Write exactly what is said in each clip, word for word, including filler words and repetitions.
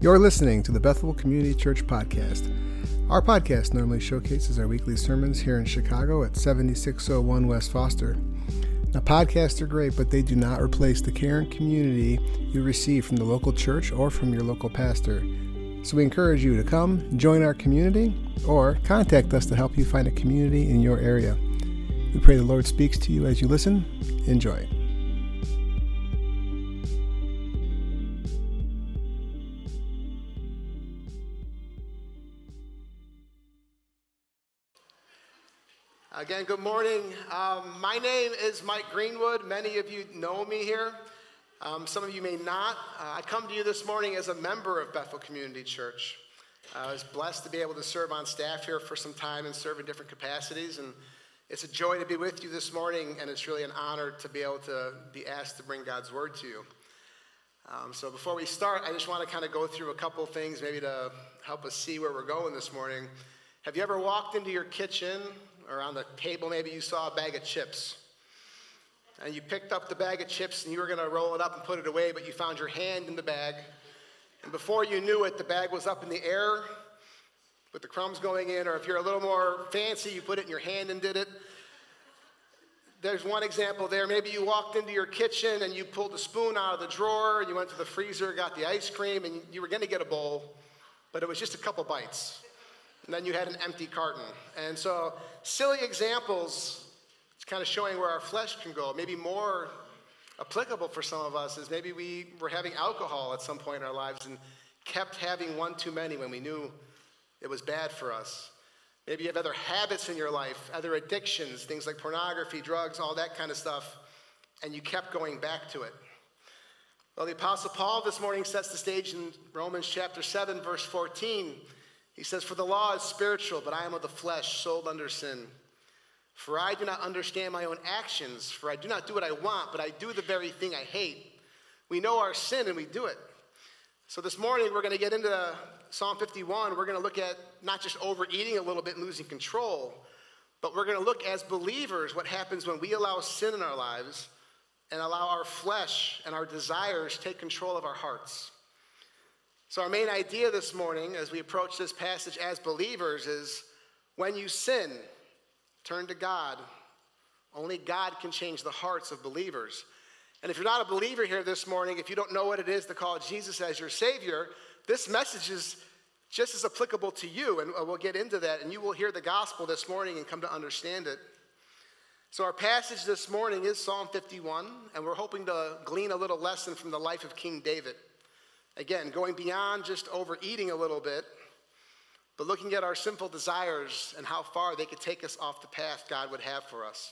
You're listening to the Bethel Community Church Podcast. Our podcast normally showcases our weekly sermons here in Chicago at seventy-six oh one West Foster. Now, podcasts are great, but they do not replace the care and community you receive from the local church or from your local pastor. So we encourage you to come, join our community, or contact us to help you find a community in your area. We pray the Lord speaks to you as you listen. Enjoy. Again, good morning. Um, my name is Mike Greenwood. Many of you know me here. Um, some of you may not. Uh, I come to you this morning as a member of Bethel Community Church. Uh, I was blessed to be able to serve on staff here for some time and serve in different capacities. And it's a joy to be with you this morning, and it's really an honor to be able to be asked to bring God's word to you. Um, so before we start, I just want to kind of go through a couple of things maybe to help us see where we're going this morning. Have you ever walked into your kitchen or on the table, maybe you saw a bag of chips, and you picked up the bag of chips and you were going to roll it up and put it away, but you found your hand in the bag, and before you knew it, the bag was up in the air with the crumbs going in, or if you're a little more fancy, you put it in your hand and did it. There's one example there. Maybe you walked into your kitchen and you pulled a spoon out of the drawer, you went to the freezer, got the ice cream, and you were going to get a bowl, but it was just a couple bites. And then you had an empty carton. And so silly examples, it's kind of showing where our flesh can go. Maybe more applicable for some of us is maybe we were having alcohol at some point in our lives and kept having one too many when we knew it was bad for us. Maybe you have other habits in your life, other addictions, things like pornography, drugs, all that kind of stuff, and you kept going back to it. Well, the Apostle Paul this morning sets the stage in Romans chapter seven, verse fourteen. He says, "For the law is spiritual, but I am of the flesh, sold under sin. For I do not understand my own actions, for I do not do what I want, but I do the very thing I hate. We know our sin and we do it." So this morning we're going to get into Psalm fifty-one. We're going to look at not just overeating a little bit and losing control, but we're going to look as believers what happens when we allow sin in our lives and allow our flesh and our desires take control of our hearts. So our main idea this morning as we approach this passage as believers is when you sin, turn to God. Only God can change the hearts of believers. And if you're not a believer here this morning, if you don't know what it is to call Jesus as your Savior, this message is just as applicable to you, and we'll get into that, and you will hear the gospel this morning and come to understand it. So our passage this morning is Psalm fifty-one, and we're hoping to glean a little lesson from the life of King David. Again, going beyond just overeating a little bit, but looking at our sinful desires and how far they could take us off the path God would have for us.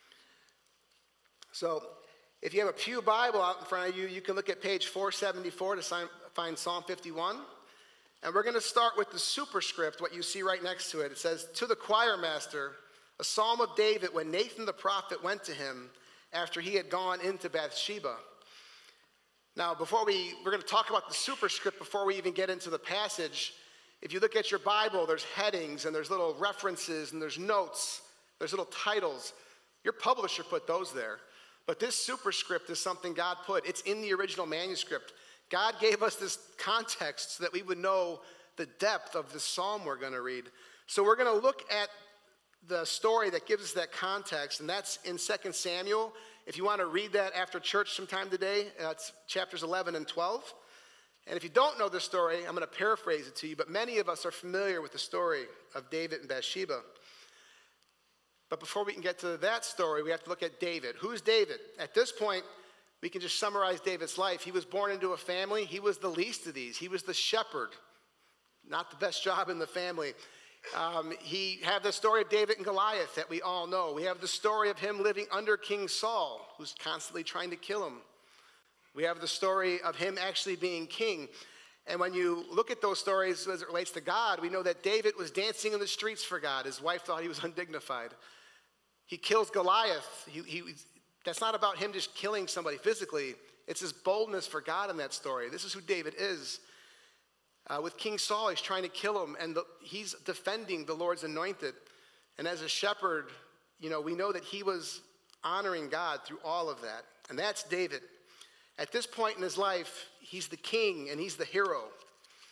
So if you have a Pew Bible out in front of you, you can look at page four seventy-four to find Psalm fifty-one. And we're going to start with the superscript, what you see right next to it. It says, "To the choir master, a psalm of David when Nathan the prophet went to him after he had gone into Bathsheba." Now, before we, we're going to talk about the superscript before we even get into the passage. If you look at your Bible, there's headings and there's little references and there's notes, there's little titles. Your publisher put those there. But this superscript is something God put. It's in the original manuscript. God gave us this context so that we would know the depth of the psalm we're going to read. So we're going to look at the story that gives us that context, and that's in Second Samuel. If you want to read that after church sometime today, uh, it's chapters eleven and twelve. And if you don't know the story, I'm going to paraphrase it to you, but many of us are familiar with the story of David and Bathsheba. But before we can get to that story, we have to look at David. Who's David? At this point, we can just summarize David's life. He was born into a family. He was the least of these. He was the shepherd, not the best job in the family. Um, he had the story of David and Goliath that we all know. We have the story of him living under King Saul, who's constantly trying to kill him. We have the story of him actually being king. And when you look at those stories as it relates to God, we know that David was dancing in the streets for God. His wife thought he was undignified. He kills Goliath. He, he, that's not about him just killing somebody physically. It's his boldness for God in that story. This is who David is. Uh, with King Saul, he's trying to kill him, and the, he's defending the Lord's anointed. And as a shepherd, you know, we know that he was honoring God through all of that. And that's David. At this point in his life, he's the king and he's the hero.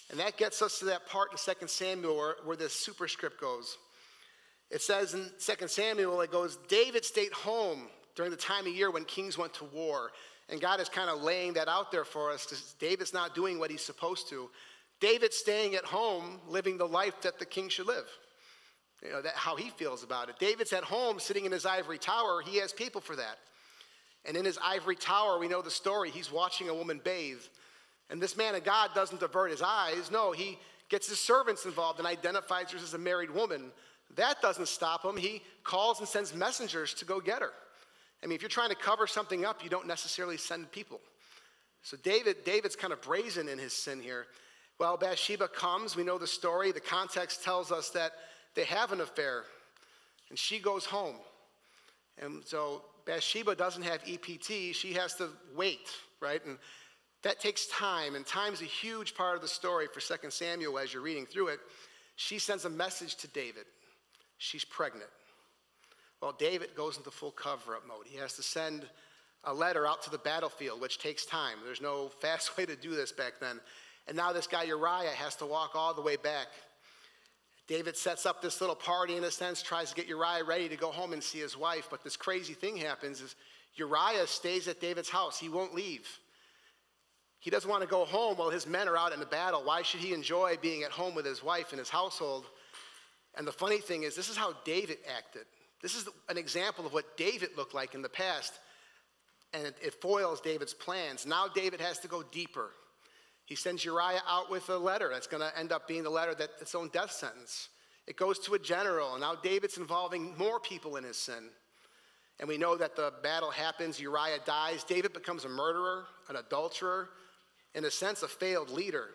And that gets us to that part in Second Samuel where, where this superscript goes. It says in Second Samuel, it goes, David stayed home during the time of year when kings went to war. And God is kind of laying that out there for us because David's not doing what he's supposed to. David's staying at home, living the life that the king should live. You know, that how he feels about it. David's at home, sitting in his ivory tower. He has people for that. And in his ivory tower, we know the story. He's watching a woman bathe. And this man of God doesn't divert his eyes. No, he gets his servants involved and identifies her as a married woman. That doesn't stop him. He calls and sends messengers to go get her. I mean, if you're trying to cover something up, you don't necessarily send people. So David, David's kind of brazen in his sin here. Well, Bathsheba comes. We know the story. The context tells us that they have an affair. And she goes home. And so Bathsheba doesn't have E P T. She has to wait, right? And that takes time. And time's a huge part of the story for Second Samuel as you're reading through it. She sends a message to David. She's pregnant. Well, David goes into full cover-up mode. He has to send a letter out to the battlefield, which takes time. There's no fast way to do this back then. And now this guy Uriah has to walk all the way back. David sets up this little party in a sense, tries to get Uriah ready to go home and see his wife. But this crazy thing happens is Uriah stays at David's house. He won't leave. He doesn't want to go home while his men are out in the battle. Why should he enjoy being at home with his wife and his household? And the funny thing is, this is how David acted. This is an example of what David looked like in the past, and it, it foils David's plans. Now David has to go deeper. He sends Uriah out with a letter that's going to end up being the letter that's its own death sentence. It goes to a general, and now David's involving more people in his sin. And we know that the battle happens, Uriah dies, David becomes a murderer, an adulterer, in a sense, a failed leader.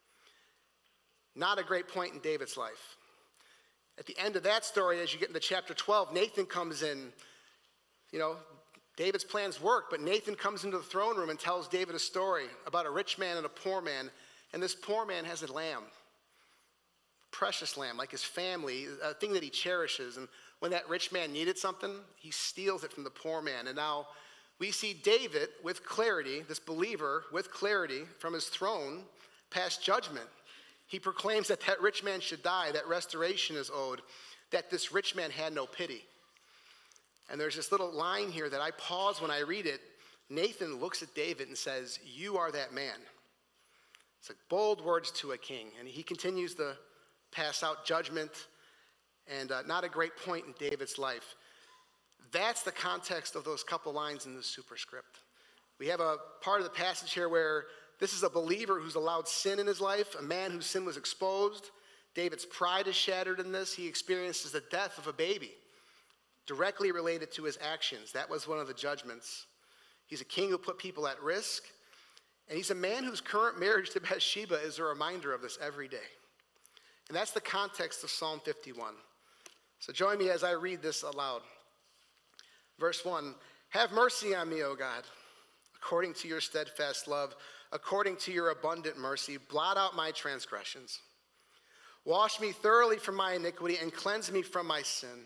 Not a great point in David's life. At the end of that story, as you get into chapter twelve, Nathan comes in. You know, David's plans work, but Nathan comes into the throne room and tells David a story about a rich man and a poor man. And this poor man has a lamb, precious lamb, like his family, a thing that he cherishes. And when that rich man needed something, he steals it from the poor man. And now we see David with clarity, this believer with clarity from his throne, pass judgment. He proclaims that that rich man should die, that restoration is owed, that this rich man had no pity. And there's this little line here that I pause when I read it. Nathan looks at David and says, "You are that man." It's like bold words to a king. And he continues to pass out judgment, and uh, not a great point in David's life. That's the context of those couple lines in the superscript. We have a part of the passage here where this is a believer who's allowed sin in his life, a man whose sin was exposed. David's pride is shattered in this. He experiences the death of a baby, directly related to his actions. That was one of the judgments. He's a king who put people at risk, and he's a man whose current marriage to Bathsheba is a reminder of this every day. And that's the context of Psalm fifty-one. So join me as I read this aloud. Verse one, "Have mercy on me, O God, according to your steadfast love, according to your abundant mercy, blot out my transgressions. Wash me thoroughly from my iniquity and cleanse me from my sin.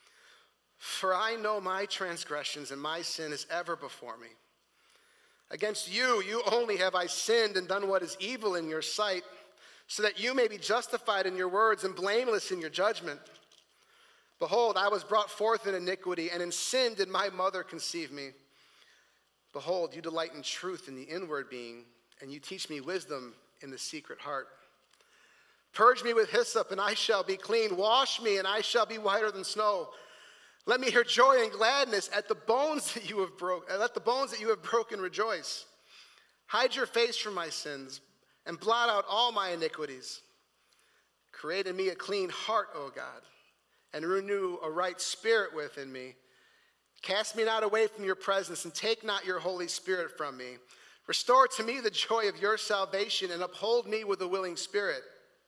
For I know my transgressions and my sin is ever before me. Against you, you only have I sinned and done what is evil in your sight, so that you may be justified in your words and blameless in your judgment. Behold, I was brought forth in iniquity, and in sin did my mother conceive me. Behold, you delight in truth in the inward being, and you teach me wisdom in the secret heart. Purge me with hyssop, and I shall be clean. Wash me, and I shall be whiter than snow. Let me hear joy and gladness at the bones that you have broken. Let the bones that you have broken rejoice. Hide your face from my sins, and blot out all my iniquities. Create in me a clean heart, O God, and renew a right spirit within me. Cast me not away from your presence, and take not your Holy Spirit from me. Restore to me the joy of your salvation, and uphold me with a willing spirit.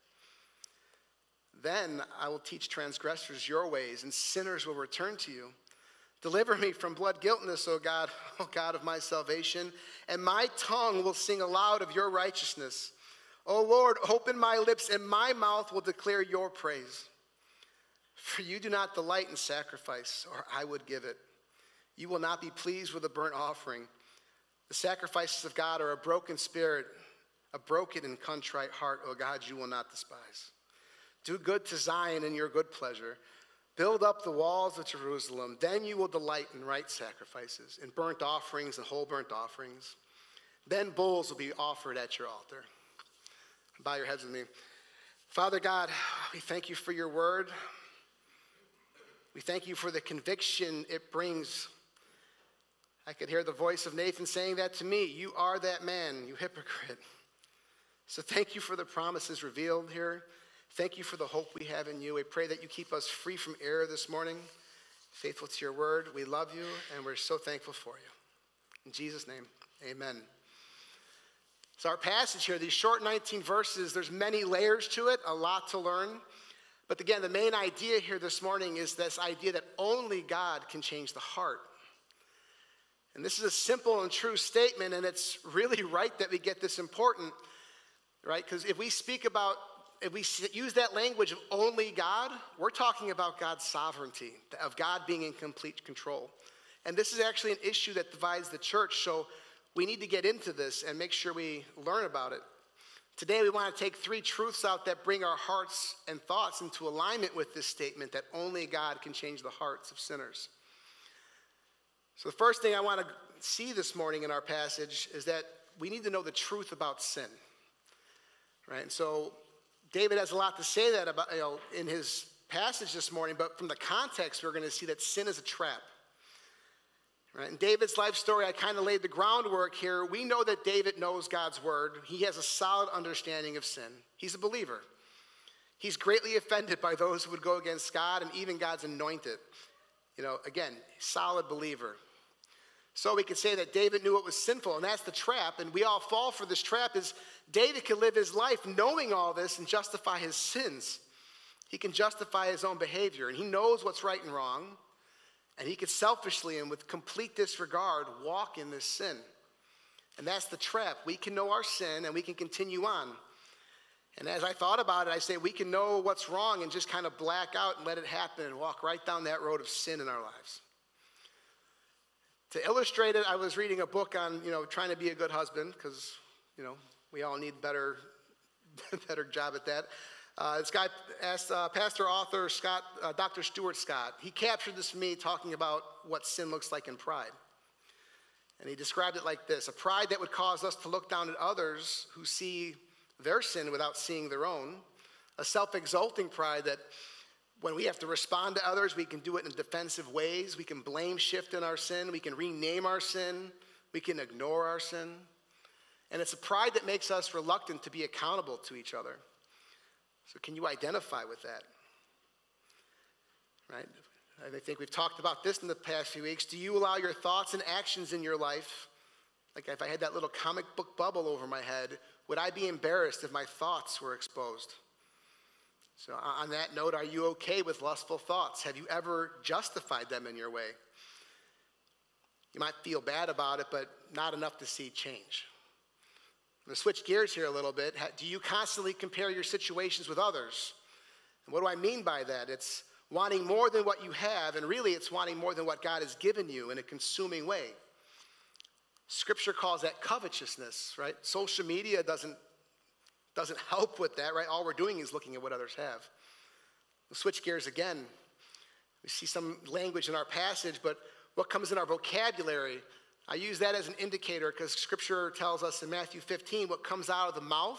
Then I will teach transgressors your ways, and sinners will return to you. Deliver me from blood guiltiness, O God, O God of my salvation, and my tongue will sing aloud of your righteousness. O Lord, open my lips, and my mouth will declare your praise. For you do not delight in sacrifice, or I would give it. You will not be pleased with a burnt offering. The sacrifices of God are a broken spirit, A broken and contrite heart, O God, you will not despise. Do good to Zion in your good pleasure. Build up the walls of Jerusalem. Then you will delight in right sacrifices, in burnt offerings and whole burnt offerings. Then bulls will be offered at your altar. Bow your heads with me. Father God, we thank you for your word. We thank you for the conviction it brings. I could hear the voice of Nathan saying that to me. You are that man, you hypocrite. So thank you for the promises revealed here. Thank you for the hope we have in you. We pray that you keep us free from error this morning, faithful to your word. We love you, and we're so thankful for you. In Jesus' name, amen. So our passage here, these short nineteen verses, there's many layers to it, a lot to learn. But again, the main idea here this morning is this idea that only God can change the heart. And this is a simple and true statement, and it's really right that we get this important, right? Because if we speak about, if we use that language of only God, we're talking about God's sovereignty, of God being in complete control. And this is actually an issue that divides the church, so we need to get into this and make sure we learn about it. Today we want to take three truths out that bring our hearts and thoughts into alignment with this statement that only God can change the hearts of sinners. So the first thing I want to see this morning in our passage is that we need to know the truth about sin. Right? And so David has a lot to say that about, you know, in his passage this morning, but from the context, we're going to see that sin is a trap. Right? In David's life story, I kind of laid the groundwork here. We know that David knows God's word. He has a solid understanding of sin. He's a believer. He's greatly offended by those who would go against God and even God's anointed. You know, again, solid believer. So we could say that David knew it was sinful, and that's the trap, and we all fall for this trap, is David can live his life knowing all this and justify his sins. He can justify his own behavior, and he knows what's right and wrong, and he could selfishly and with complete disregard walk in this sin. And that's the trap. We can know our sin, and we can continue on. And as I thought about it, I say we can know what's wrong and just kind of black out and let it happen and walk right down that road of sin in our lives. To illustrate it, I was reading a book on, you know, trying to be a good husband, because, you know, we all need better, better job at that. Uh, this guy asked uh, pastor author Scott, uh, Doctor Stuart Scott. He captured this for me, talking about what sin looks like in pride. And he described it like this: a pride that would cause us to look down at others who see their sin without seeing their own. A self-exalting pride that when we have to respond to others, we can do it in defensive ways. We can blame shift in our sin. We can rename our sin. We can ignore our sin. And it's a pride that makes us reluctant to be accountable to each other. So can you identify with that? Right? I think we've talked about this in the past few weeks. Do you allow your thoughts and actions in your life, like if I had that little comic book bubble over my head, would I be embarrassed if my thoughts were exposed? So on that note, are you okay with lustful thoughts? Have you ever justified them in your way? You might feel bad about it, but not enough to see change. I'm going to switch gears here a little bit. Do you constantly compare your situations with others? And what do I mean by that? It's wanting more than what you have, and really it's wanting more than what God has given you in a consuming way. Scripture calls that covetousness, right? Social media doesn't Doesn't help with that, right? All we're doing is looking at what others have. We'll switch gears again. We see some language in our passage, but what comes in our vocabulary? I use that as an indicator because Scripture tells us in Matthew fifteen, what comes out of the mouth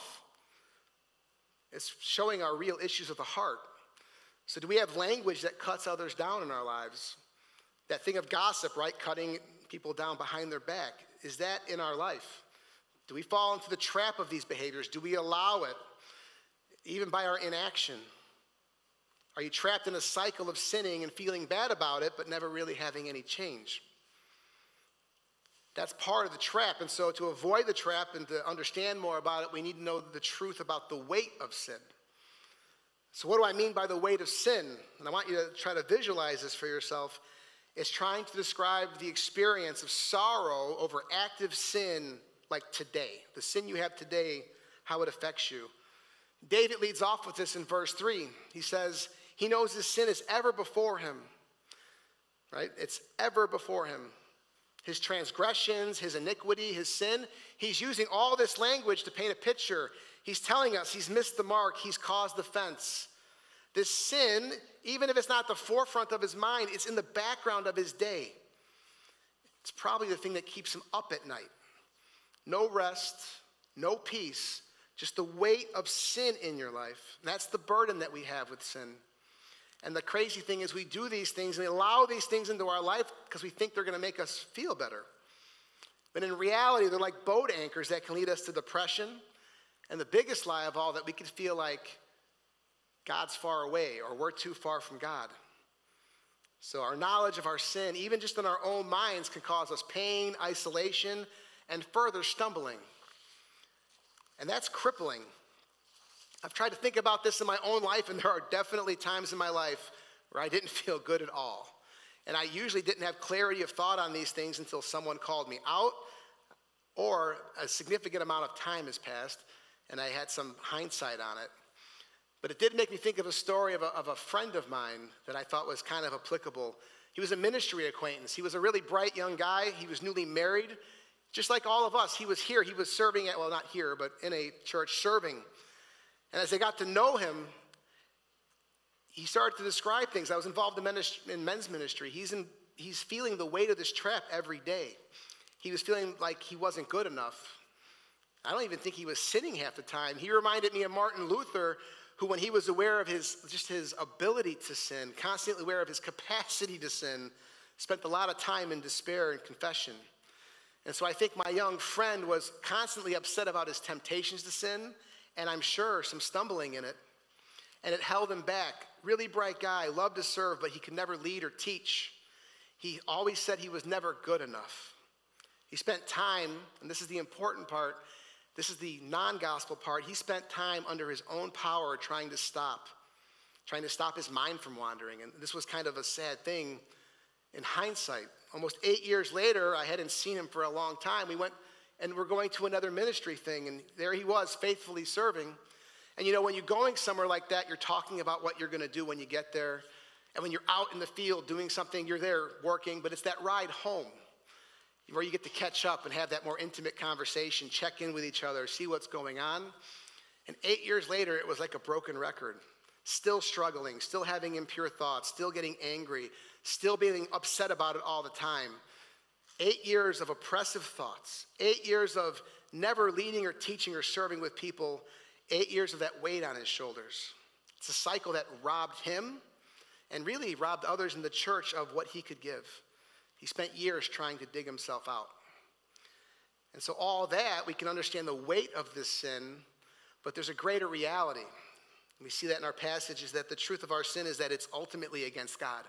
is showing our real issues of the heart. So do we have language that cuts others down in our lives? That thing of gossip, right? Cutting people down behind their back. Is that in our life? Do we fall into the trap of these behaviors? Do we allow it, even by our inaction? Are you trapped in a cycle of sinning and feeling bad about it, but never really having any change? That's part of the trap. And so to avoid the trap and to understand more about it, we need to know the truth about the weight of sin. So what do I mean by the weight of sin? And I want you to try to visualize this for yourself. It's trying to describe the experience of sorrow over active sin, like today, the sin you have today, how it affects you. David leads off with this in verse three. He says, he knows his sin is ever before him, right? It's ever before him. his transgressions, his iniquity, his sin. He's using all this language to paint a picture. He's telling us he's missed the mark, he's caused offense. This sin, even if it's not the forefront of his mind, it's in the background of his day. It's probably the thing that keeps him up at night. No rest, no peace, just the weight of sin in your life. And that's the burden that we have with sin. And the crazy thing is we do these things and we allow these things into our life because we think they're going to make us feel better. But in reality, they're like boat anchors that can lead us to depression. And the biggest lie of all, that we could feel like God's far away or we're too far from God. So our knowledge of our sin, even just in our own minds, can cause us pain, isolation, and further stumbling. And that's crippling. I've tried to think about this in my own life, and there are definitely times in my life where I didn't feel good at all. And I usually didn't have clarity of thought on these things until someone called me out, or a significant amount of time has passed, and I had some hindsight on it. But it did make me think of a story of a, of a friend of mine that I thought was kind of applicable. He was a ministry acquaintance. He was a really bright young guy. He was newly married. Just like all of us, he was here. He was serving at, well, not here, but in a church serving. And as I got to know him, he started to describe things. I was involved in, ministry, in men's ministry. He's, in, he's feeling the weight of this trap every day. He was feeling like he wasn't good enough. I don't even think he was sinning half the time. He reminded me of Martin Luther, who, when he was aware of his, just his ability to sin, constantly aware of his capacity to sin, spent a lot of time in despair and confession. And so I think my young friend was constantly upset about his temptations to sin, and I'm sure some stumbling in it. And it held him back. Really bright guy, loved to serve, but he could never lead or teach. He always said he was never good enough. He spent time, and this is the important part, this is the non-gospel part, he spent time under his own power trying to stop, trying to stop his mind from wandering. And this was kind of a sad thing in hindsight. Almost eight years later, I hadn't seen him for a long time. We went and we're going to another ministry thing, and there he was, faithfully serving. And you know, when you're going somewhere like that, you're talking about what you're going to do when you get there. And when you're out in the field doing something, you're there working, but it's that ride home where you get to catch up and have that more intimate conversation, check in with each other, see what's going on. And eight years later, it was like a broken record. Still struggling, still having impure thoughts, still getting angry, still being upset about it all the time. Eight years of oppressive thoughts, eight years of never leading or teaching or serving with people, eight years of that weight on his shoulders. It's a cycle that robbed him and really robbed others in the church of what he could give. He spent years trying to dig himself out. And so all that, we can understand the weight of this sin, but there's a greater reality. We see that in our passage, is that the truth of our sin is that it's ultimately against God.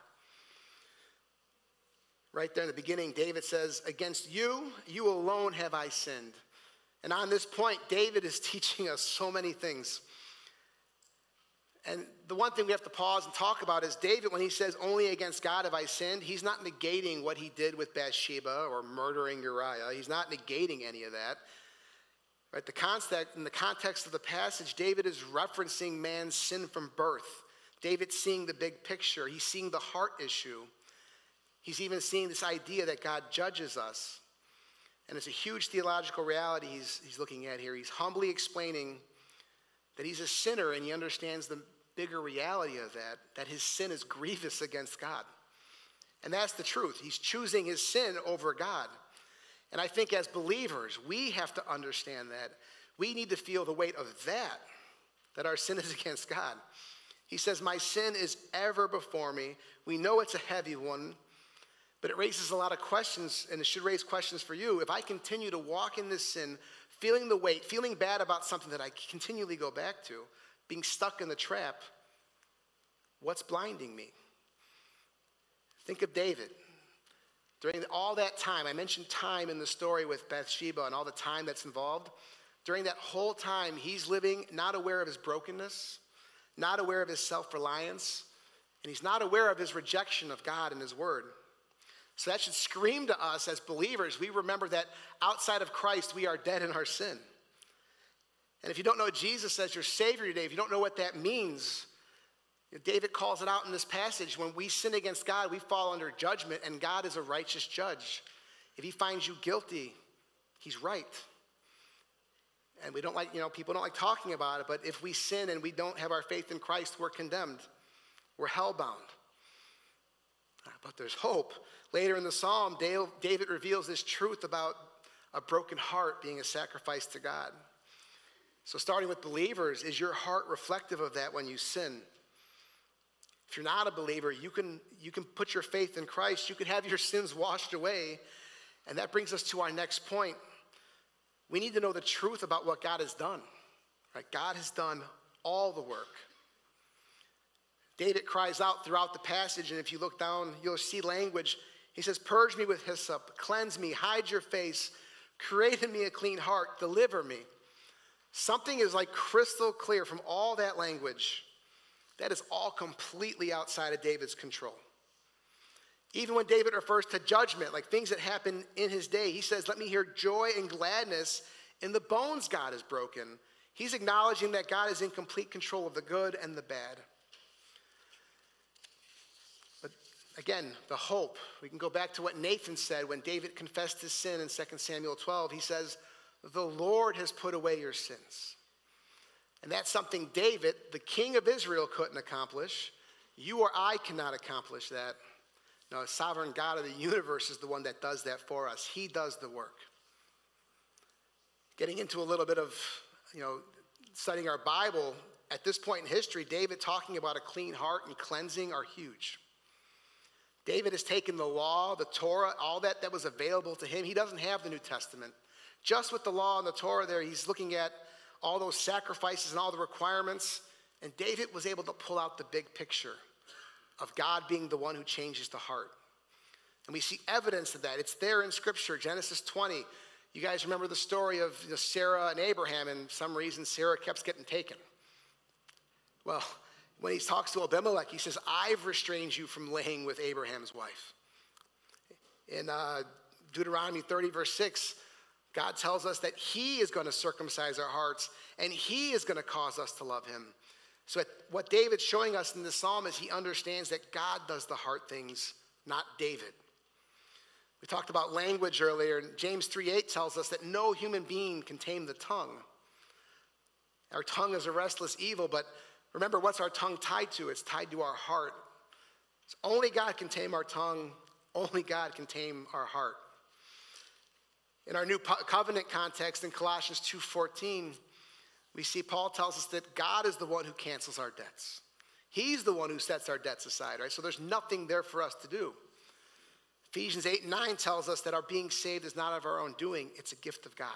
Right there in the beginning, David says, against you, you alone have I sinned. And on this point, David is teaching us so many things. And the one thing we have to pause and talk about is David, when he says, only against God have I sinned, he's not negating what he did with Bathsheba or murdering Uriah. He's not negating any of that. Right? The context, in the context of the passage, David is referencing man's sin from birth. David's seeing the big picture. He's seeing the heart issue. He's even seeing this idea that God judges us. And it's a huge theological reality he's, he's looking at here. He's humbly explaining that he's a sinner, and he understands the bigger reality of that, that his sin is grievous against God. And that's the truth. He's choosing his sin over God. And I think as believers, we have to understand that. We need to feel the weight of that, that our sin is against God. He says, my sin is ever before me. We know it's a heavy one, but it raises a lot of questions, and it should raise questions for you. If I continue to walk in this sin, feeling the weight, feeling bad about something that I continually go back to, being stuck in the trap, what's blinding me? Think of David. During all that time, I mentioned time in the story with Bathsheba and all the time that's involved. During that whole time, he's living not aware of his brokenness, not aware of his self-reliance, and he's not aware of his rejection of God and his word. So that should scream to us as believers. We remember that outside of Christ, we are dead in our sin. And if you don't know Jesus as your Savior today, if you don't know what that means, David calls it out in this passage. When we sin against God, we fall under judgment, and God is a righteous judge. If he finds you guilty, he's right. And we don't like, you know, people don't like talking about it, but if we sin and we don't have our faith in Christ, we're condemned. We're hellbound. But there's hope. Later in the psalm, David reveals this truth about a broken heart being a sacrifice to God. So starting with believers, is your heart reflective of that when you sin? If you're not a believer, you can, you can put your faith in Christ. You can have your sins washed away. And that brings us to our next point. We need to know the truth about what God has done. Right? God has done all the work. David cries out throughout the passage, and if you look down, you'll see language. He says, purge me with hyssop, cleanse me, hide your face, create in me a clean heart, deliver me. Something is like crystal clear from all that language. That is all completely outside of David's control. Even when David refers to judgment, like things that happen in his day, he says, let me hear joy and gladness in the bones God has broken. He's acknowledging that God is in complete control of the good and the bad. But again, the hope. We can go back to what Nathan said when David confessed his sin in Second Samuel twelve. He says, the Lord has put away your sins. And that's something David, the king of Israel, couldn't accomplish. You or I cannot accomplish that. No, the sovereign God of the universe is the one that does that for us. He does the work. Getting into a little bit of, you know, studying our Bible, at this point in history, David talking about a clean heart and cleansing are huge. David has taken the law, the Torah, all that that was available to him. He doesn't have the New Testament. Just with the law and the Torah there, he's looking at all those sacrifices and all the requirements. And David was able to pull out the big picture of God being the one who changes the heart. And we see evidence of that. It's there in Scripture, Genesis twenty. You guys remember the story of you know, Sarah and Abraham, and for some reason Sarah kept getting taken. Well, when he talks to Abimelech, he says, I've restrained you from laying with Abraham's wife. In uh, Deuteronomy thirty, verse six, God tells us that he is going to circumcise our hearts, and he is going to cause us to love him. So what David's showing us in this psalm is he understands that God does the hard things, not David. We talked about language earlier, and James three eight tells us that no human being can tame the tongue. Our tongue is a restless evil, but remember, what's our tongue tied to? It's tied to our heart. So only God can tame our tongue. Only God can tame our heart. In our new covenant context in Colossians two fourteen, we see Paul tells us that God is the one who cancels our debts. He's the one who sets our debts aside, right? So there's nothing there for us to do. Ephesians eight and nine tells us that our being saved is not of our own doing. It's a gift of God.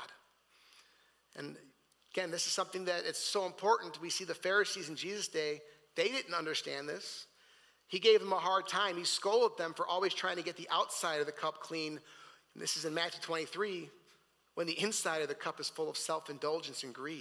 And again, this is something that it's so important. We see the Pharisees in Jesus' day, they didn't understand this. He gave them a hard time. He scolded them for always trying to get the outside of the cup clean. And this is in Matthew twenty-three, when the inside of the cup is full of self-indulgence and greed.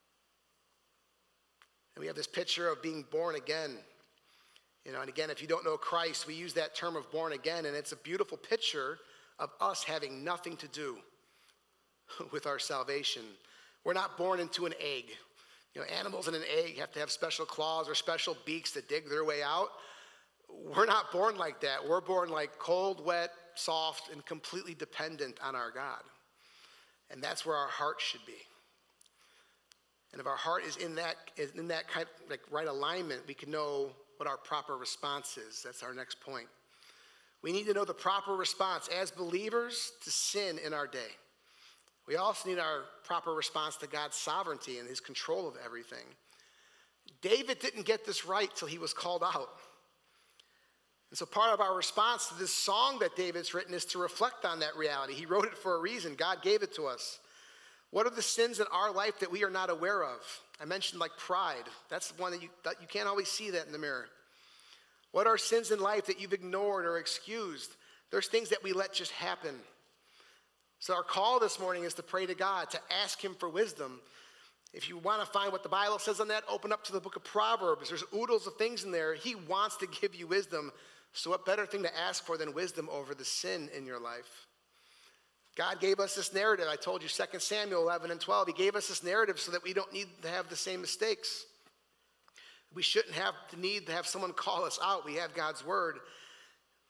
And we have this picture of being born again. You know, and again, if you don't know Christ, we use that term of born again, and it's a beautiful picture of us having nothing to do with our salvation. We're not born into an egg. You know, animals in an egg have to have special claws or special beaks to dig their way out. We're not born like that. We're born like cold, wet, soft, and completely dependent on our God. And that's where our heart should be. And if our heart is in that is in that kind of like right alignment, we can know what our proper response is. That's our next point. We need to know the proper response as believers to sin in our day. We also need our proper response to God's sovereignty and his control of everything. David didn't get this right till he was called out. And so part of our response to this song that David's written is to reflect on that reality. He wrote it for a reason. God gave it to us. What are the sins in our life that we are not aware of? I mentioned like pride. That's the one that you, that you can't always see that in the mirror. What are sins in life that you've ignored or excused? There's things that we let just happen. So our call this morning is to pray to God, to ask him for wisdom. If you want to find what the Bible says on that, open up to the book of Proverbs. There's oodles of things in there. He wants to give you wisdom. So what better thing to ask for than wisdom over the sin in your life? God gave us this narrative. I told you Second Samuel eleven and twelve. He gave us this narrative so that we don't need to have the same mistakes. We shouldn't have the need to have someone call us out. We have God's word.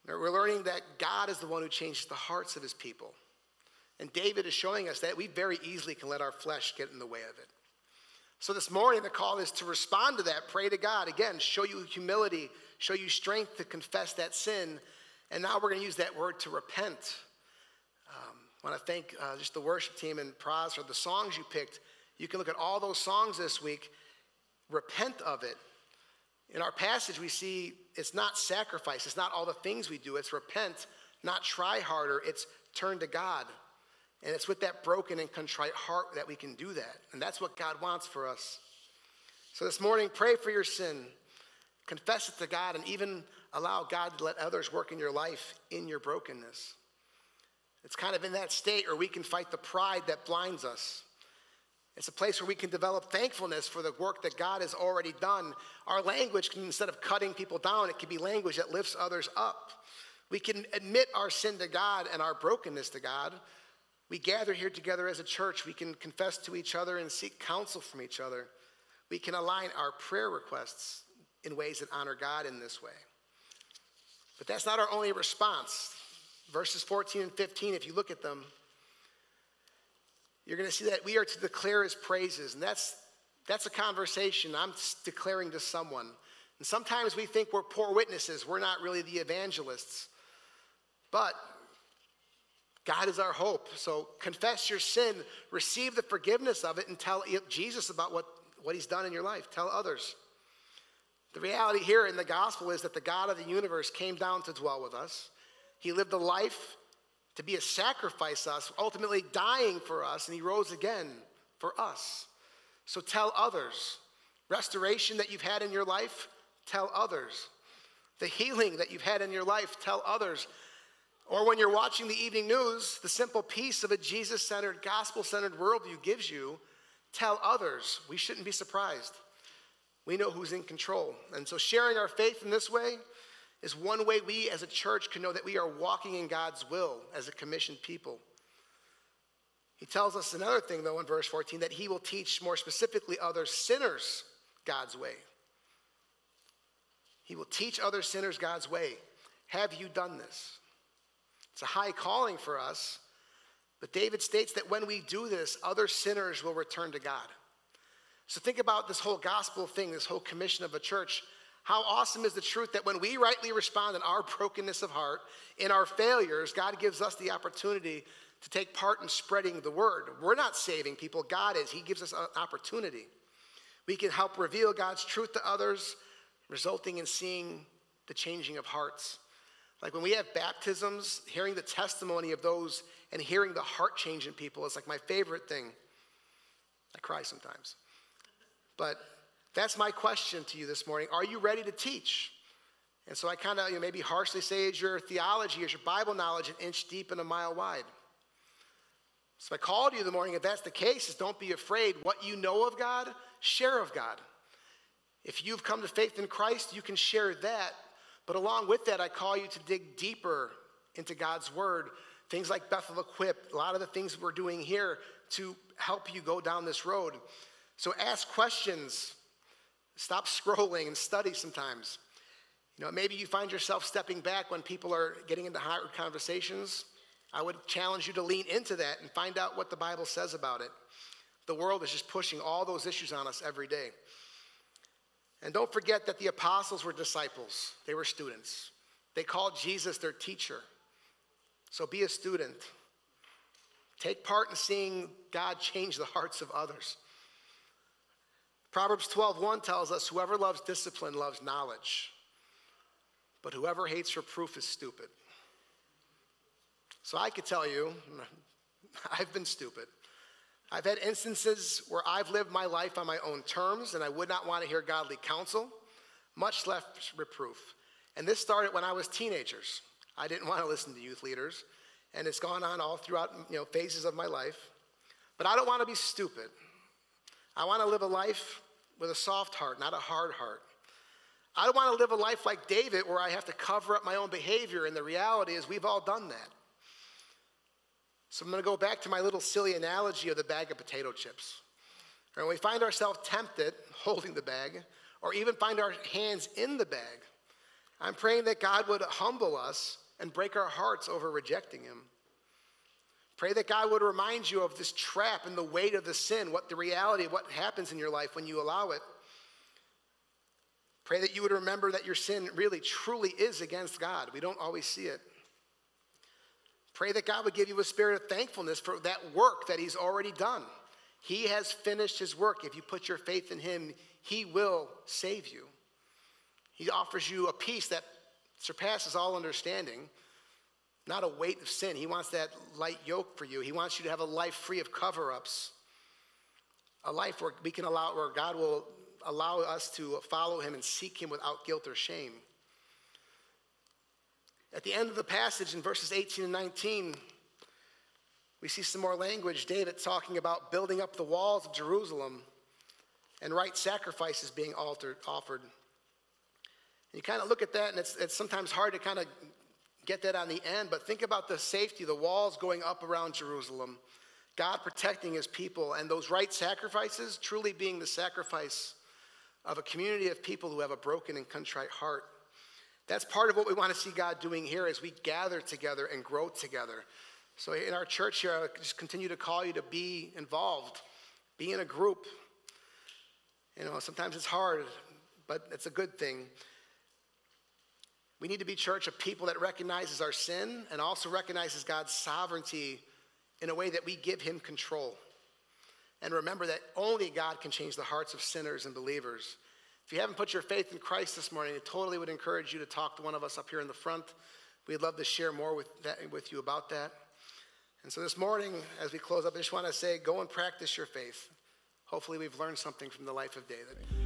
We're learning that God is the one who changes the hearts of his people. And David is showing us that we very easily can let our flesh get in the way of it. So this morning, the call is to respond to that, pray to God. Again, show you humility, show you strength to confess that sin. And now we're going to use that word to repent. Um, I want to thank uh, just the worship team and Praz for the songs you picked. You can look at all those songs this week. Repent of it. In our passage, we see it's not sacrifice. It's not all the things we do. It's repent, not try harder. It's turn to God. And it's with that broken and contrite heart that we can do that. And that's what God wants for us. So this morning, pray for your sin. Confess it to God and even allow God to let others work in your life in your brokenness. It's kind of in that state where we can fight the pride that blinds us. It's a place where we can develop thankfulness for the work that God has already done. Our language can, instead of cutting people down, it can be language that lifts others up. We can admit our sin to God and our brokenness to God. We gather here together as a church. We can confess to each other and seek counsel from each other. We can align our prayer requests in ways that honor God in this way. But that's not our only response. Verses fourteen and fifteen, if you look at them, you're going to see that we are to declare his praises. And that's, that's a conversation I'm declaring to someone. And sometimes we think we're poor witnesses. We're not really the evangelists. But God is our hope. So confess your sin, receive the forgiveness of it, and tell Jesus about what, what he's done in your life. Tell others. The reality here in the gospel is that the God of the universe came down to dwell with us. He lived a life to be a sacrifice us, ultimately dying for us, and he rose again for us. So tell others. Restoration that you've had in your life, tell others. The healing that you've had in your life, tell others. Or when you're watching the evening news, the simple peace of a Jesus-centered, gospel-centered worldview gives you, tell others. We shouldn't be surprised. We know who's in control. And so sharing our faith in this way is one way we as a church can know that we are walking in God's will as a commissioned people. He tells us another thing, though, in verse fourteen, that he will teach more specifically other sinners God's way. He will teach other sinners God's way. Have you done this? It's a high calling for us, but David states that when we do this, other sinners will return to God. So think about this whole gospel thing, this whole commission of a church. How awesome is the truth that when we rightly respond in our brokenness of heart, in our failures, God gives us the opportunity to take part in spreading the word. We're not saving people, God is. He gives us an opportunity. We can help reveal God's truth to others, resulting in seeing the changing of hearts. Like when we have baptisms, hearing the testimony of those and hearing the heart change in people is like my favorite thing. I cry sometimes. But that's my question to you this morning. Are you ready to teach? And so I kind of you know, maybe harshly say, is your theology, is your Bible knowledge an inch deep and a mile wide? So I call to you this morning, if that's the case, is don't be afraid. What you know of God, share of God. If you've come to faith in Christ, you can share that. But along with that, I call you to dig deeper into God's word. Things like Bethel Equip, a lot of the things we're doing here to help you go down this road. So ask questions. Stop scrolling and study sometimes. You know, maybe you find yourself stepping back when people are getting into hard conversations. I would challenge you to lean into that and find out what the Bible says about it. The world is just pushing all those issues on us every day. And don't forget that the apostles were disciples. They were students. They called Jesus their teacher. So be a student. Take part in seeing God change the hearts of others. Proverbs twelve one tells us, whoever loves discipline loves knowledge, but whoever hates reproof is stupid. So I could tell you, I've been stupid. I've had instances where I've lived my life on my own terms, and I would not want to hear godly counsel, much less reproof. And this started when I was teenagers. I didn't want to listen to youth leaders, and it's gone on all throughout you know, phases of my life. But I don't want to be stupid. I want to live a life with a soft heart, not a hard heart. I don't want to live a life like David where I have to cover up my own behavior, and the reality is we've all done that. So I'm going to go back to my little silly analogy of the bag of potato chips. When we find ourselves tempted, holding the bag, or even find our hands in the bag, I'm praying that God would humble us and break our hearts over rejecting him. Pray that God would remind you of this trap and the weight of the sin, what the reality of what happens in your life when you allow it. Pray that you would remember that your sin really, truly is against God. We don't always see it. Pray that God would give you a spirit of thankfulness for that work that he's already done. He has finished his work. If you put your faith in him, he will save you. He offers you a peace that surpasses all understanding, not a weight of sin. He wants that light yoke for you. He wants you to have a life free of cover-ups, a life where we can allow, where God will allow us to follow him and seek him without guilt or shame. At the end of the passage in verses eighteen and nineteen, we see some more language. David talking about building up the walls of Jerusalem and right sacrifices being altered, offered. And you kind of look at that, and it's, it's sometimes hard to kind of get that on the end, but think about the safety, the walls going up around Jerusalem, God protecting his people, and those right sacrifices truly being the sacrifice of a community of people who have a broken and contrite heart. That's part of what we want to see God doing here as we gather together and grow together. So in our church here, I just continue to call you to be involved, be in a group. You know, sometimes it's hard, but it's a good thing. We need to be a church of people that recognizes our sin and also recognizes God's sovereignty in a way that we give him control. And remember that only God can change the hearts of sinners and believers. If you haven't put your faith in Christ this morning, I totally would encourage you to talk to one of us up here in the front. We'd love to share more with, that, with you about that. And so this morning, as we close up, I just want to say, go and practice your faith. Hopefully we've learned something from the life of David.